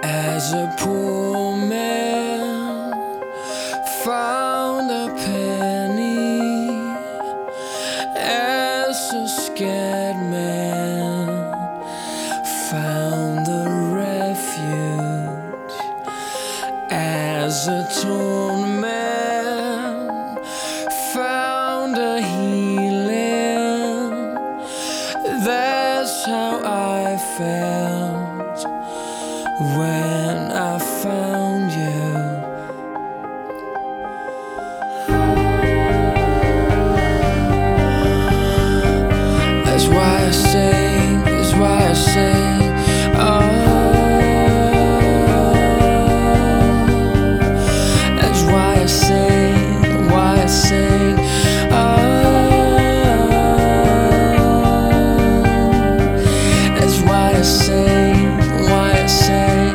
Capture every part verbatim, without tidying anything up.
As a poor man found a penny, as a scared man found a refuge, as a torn man found a healing. That's how I felt when I found you. That's why I sing, that's why I sing. Oh, that's why I sing, why I sing. Oh, that's why I sing, why I sing.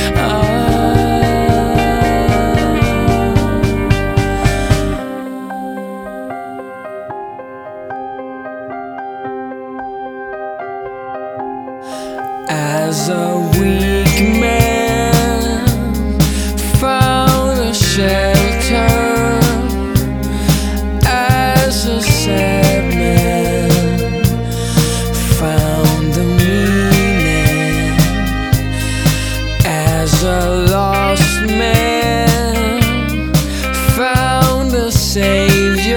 As a weak man found a shelter, as a sad man found the meaning, as a lost man found a savior.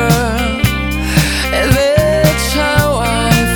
That's how I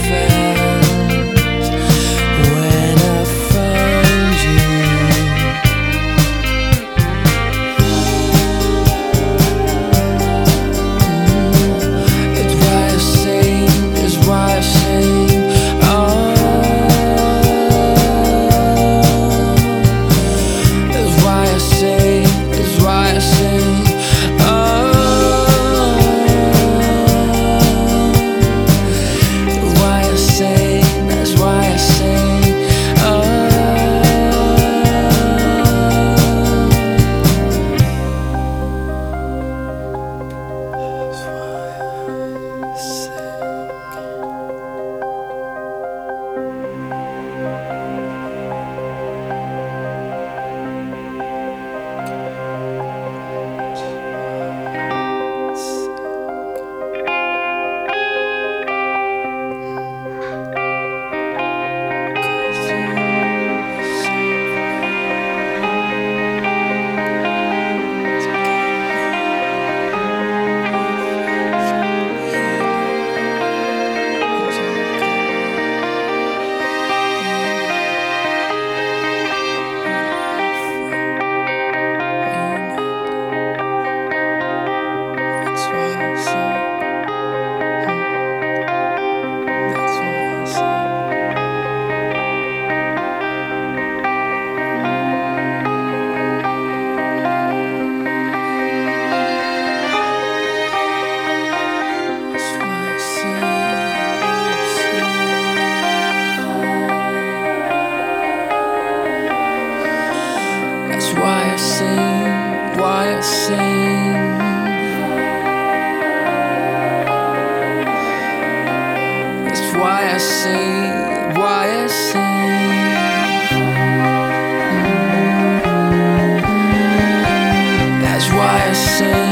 why I sing, why I sing. That's why I sing, why I sing. That's why I sing.